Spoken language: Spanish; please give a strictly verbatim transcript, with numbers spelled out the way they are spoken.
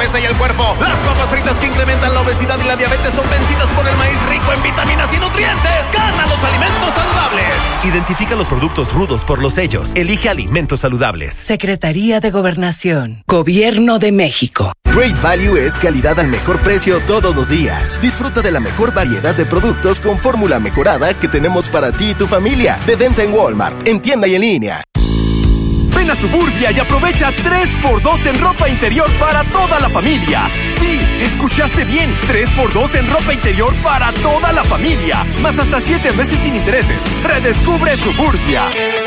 cabeza y el cuerpo. Las papas fritas que incrementan la obesidad y la diabetes son vencidas por el maíz rico en vitaminas y nutrientes. ¡Gana los alimentos saludables! Identifica los productos rudos por los sellos. Elige alimentos saludables. Secretaría de Gobernación. Gobierno de México. Great Value es calidad al mejor precio todos los días. Disfruta de la mejor variedad de productos con fórmula mejorada que tenemos para ti y tu familia. De venta en Walmart, en tienda y en línea. Ven a Suburbia y aprovecha tres por dos en ropa interior para toda la familia. Sí, escuchaste bien, tres por dos en ropa interior para toda la familia. Más hasta siete meses sin intereses. Redescubre Suburbia.